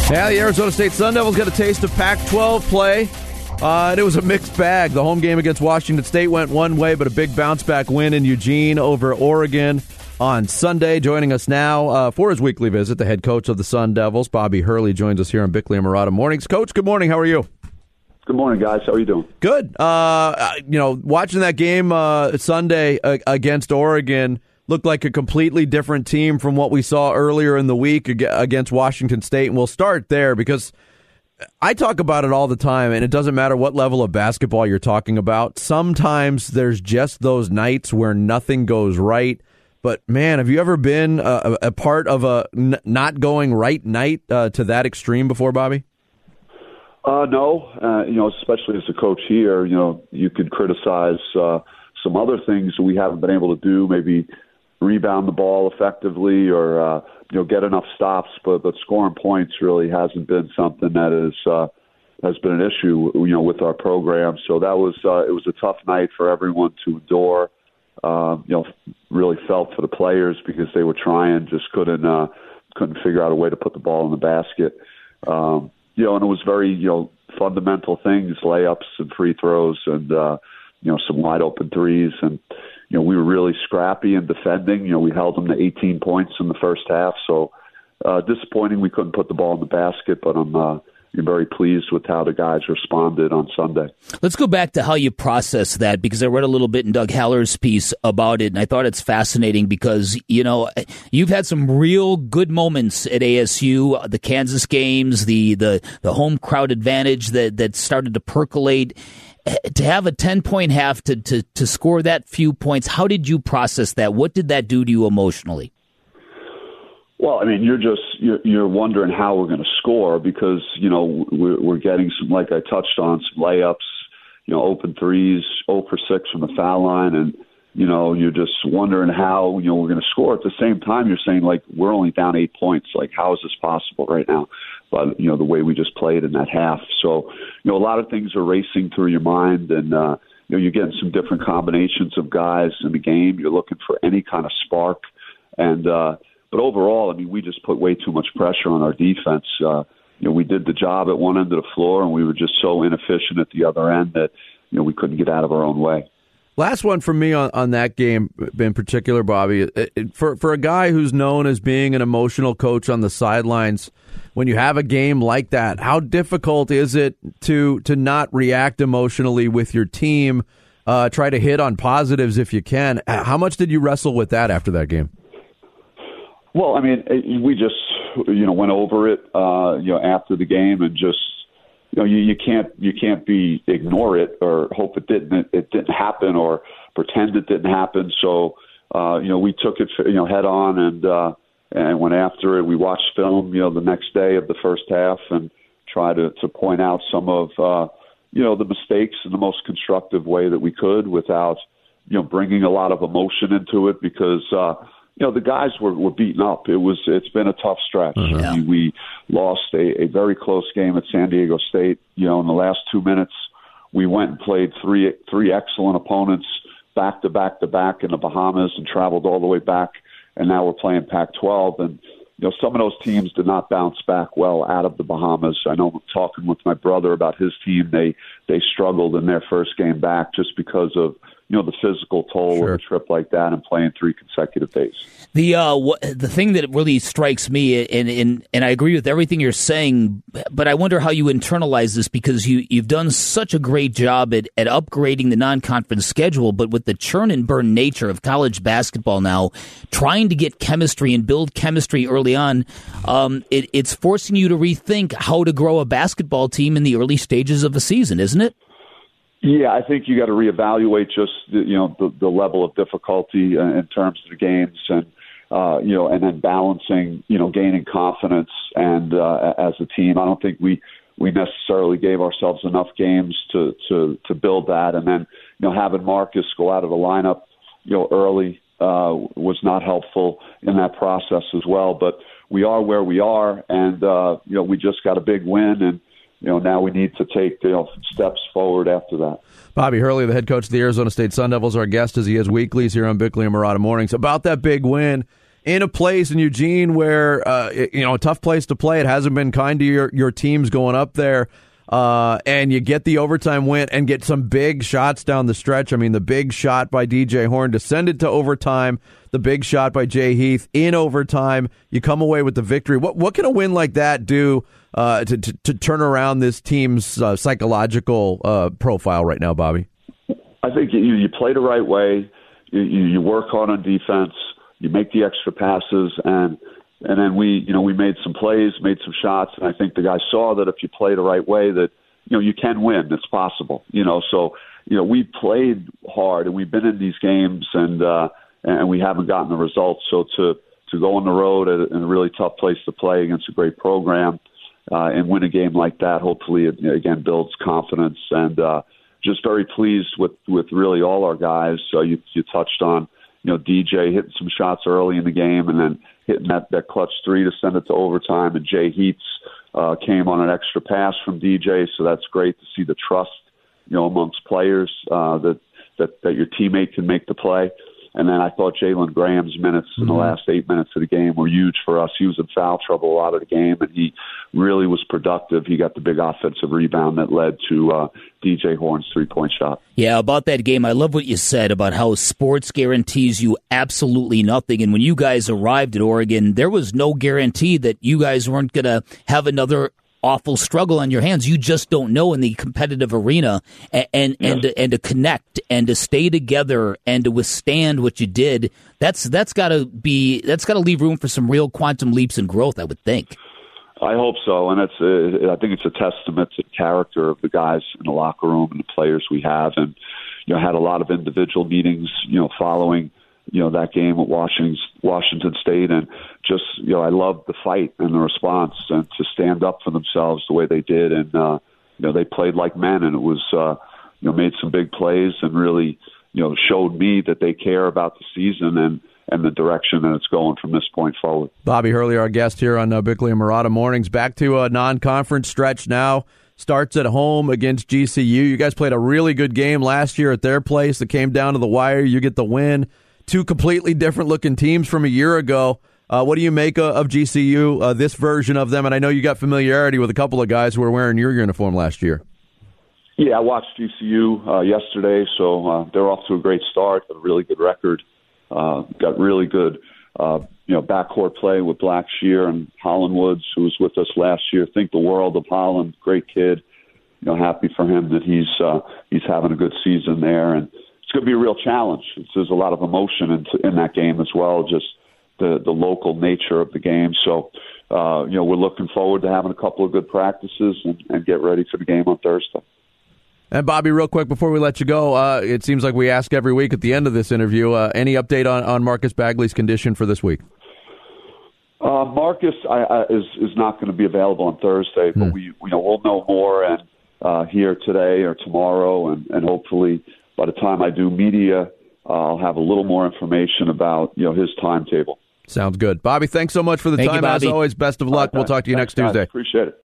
Yeah, the Arizona State Sun Devils got a taste of Pac-12 play, and it was a mixed bag. The home game against Washington State went one way, but a big bounce-back win in Eugene over Oregon on Sunday. Joining us now for his weekly visit, the head coach of the Sun Devils, Bobby Hurley, joins us here on Bickley and Murata Mornings. Coach, good morning. How are you? Good morning, guys. How are you doing? Good. Watching that game Sunday against Oregon looked like a completely different team from what we saw earlier in the week against Washington State. And we'll start there because I talk about it all the time, and it doesn't matter what level of basketball you're talking about. Sometimes there's just those nights where nothing goes right. But, man, have you ever been a part of a not going right night to that extreme before, Bobby? No. Especially as a coach here, you could criticize some other things that we haven't been able to do, maybe rebound the ball effectively or get enough stops, but scoring points really hasn't been something that has been an issue with our program. So that was it was a tough night for everyone to endure. Really felt for the players because they were trying, just couldn't figure out a way to put the ball in the basket. And it was very fundamental things, layups and free throws and some wide open threes. And we were really scrappy in defending. We held them to 18 points in the first half. So disappointing we couldn't put the ball in the basket, but I'm very pleased with how the guys responded on Sunday. Let's go back to how you process that, because I read a little bit in Doug Haller's piece about it, and I thought it's fascinating because, you've had some real good moments at ASU, the Kansas games, the home crowd advantage that started to percolate. To have a 10-point half, to score that few points, how did you process that? What did that do to you emotionally? Well, I mean, you're wondering how we're going to score because, we're getting some, like I touched on, some layups, open threes, 0 for 6 from the foul line. And, you're just wondering how, we're going to score. At the same time, you're saying, we're only down 8 points. How is this possible right now? But, the way we just played in that half. So, a lot of things are racing through your mind and, you're getting some different combinations of guys in the game. You're looking for any kind of spark. And, but overall, I mean, we just put way too much pressure on our defense. We did the job at one end of the floor, and we were just so inefficient at the other end that, we couldn't get out of our own way. Last one from me on that game in particular, Bobby. For a guy who's known as being an emotional coach on the sidelines, when you have a game like that, how difficult is it to not react emotionally with your team, try to hit on positives if you can? How much did you wrestle with that after that game? Well, I mean, we just, went over it, after the game and just, you can't ignore it or hope it didn't happen or pretend it didn't happen. So, we took it, head on and went after it. We watched film, the next day of the first half and tried to point out some of, the mistakes in the most constructive way that we could without, bringing a lot of emotion into it because, the guys were beaten up. It's been a tough stretch. Mm-hmm. I mean, we lost a very close game at San Diego State. In the last 2 minutes, we went and played three excellent opponents back to back to back in the Bahamas and traveled all the way back. And now we're playing Pac-12. And, some of those teams did not bounce back well out of the Bahamas. I know talking with my brother about his team, they struggled in their first game back just because of, the physical toll of a trip like that and playing 3 consecutive days. The thing that really strikes me, and I agree with everything you're saying, but I wonder how you internalize this because you've done such a great job at upgrading the non-conference schedule, but with the churn and burn nature of college basketball now, trying to get chemistry and build chemistry early on, it's forcing you to rethink how to grow a basketball team in the early stages of a season, isn't it? Yeah, I think you got to reevaluate just the level of difficulty in terms of the games, and and then balancing gaining confidence and as a team. I don't think we necessarily gave ourselves enough games to build that, and then having Marcus go out of the lineup early was not helpful in that process as well. But we are where we are, and we just got a big win and. Now we need to take steps forward after that. Bobby Hurley, the head coach of the Arizona State Sun Devils, our guest as he is weeklies here on Bickley and Murata Mornings. About that big win, in a place in Eugene where, a tough place to play. It hasn't been kind to your teams going up there. And you get the overtime win and get some big shots down the stretch. I mean, the big shot by DJ Horne to send it to overtime, the big shot by Jay Heath in overtime. You come away with the victory. What can a win like that do to turn around this team's psychological profile right now, Bobby? I think you play the right way. You work hard on defense. You make the extra passes, and then we made some plays, made some shots, and I think the guys saw that if you play the right way, that you can win. It's possible. So we played hard, and we've been in these games, and we haven't gotten the results. So to go on the road in a really tough place to play against a great program and win a game like that, hopefully it again builds confidence. And just very pleased with really all our guys. You touched on DJ hitting some shots early in the game, and then hitting that clutch three to send it to overtime. And Jay Heath came on an extra pass from DJ, so that's great to see the trust, amongst players that your teammate can make the play. And then I thought Jalen Graham's minutes in the last 8 minutes of the game were huge for us. He was in foul trouble a lot of the game, and he really was productive. He got the big offensive rebound that led to DJ Horne's three-point shot. Yeah, about that game, I love what you said about how sports guarantees you absolutely nothing. And when you guys arrived at Oregon, there was no guarantee that you guys weren't going to have another awful struggle on your hands. You just don't know in the competitive arena, and to connect and to stay together and to withstand what you did. That's got to leave room for some real quantum leaps in growth, I would think. I hope so, and I think it's a testament to the character of the guys in the locker room and the players we have, and had a lot of individual meetings, following that game at Washington State, and just I loved the fight and the response, and to stand up for themselves the way they did, and they played like men, and it was made some big plays, and really showed me that they care about the season and the direction that it's going from this point forward. Bobby Hurley, our guest here on Bickley and Marotta Mornings. Back to a non-conference stretch now. Starts at home against GCU. You guys played a really good game last year at their place. It came down to the wire. You get the win. Two completely different-looking teams from a year ago. What do you make of GCU, this version of them? And I know you got familiarity with a couple of guys who were wearing your uniform last year. Yeah, I watched GCU yesterday, so they're off to a great start, a really good record. Got really good, backcourt play with Blackshear and Holland Woods, who was with us last year. Think the world of Holland, great kid. Happy for him that he's having a good season there, and it's going to be a real challenge. There's a lot of emotion in that game as well, just the local nature of the game. So, we're looking forward to having a couple of good practices and get ready for the game on Thursday. And Bobby, real quick before we let you go, it seems like we ask every week at the end of this interview, any update on Marcus Bagley's condition for this week? Marcus is not going to be available on Thursday, but we'll know more and here today or tomorrow, and hopefully by the time I do media, I'll have a little more information about his timetable. Sounds good. Bobby, thanks so much for the time. As always, best of luck. We'll talk to you next Tuesday. Appreciate it.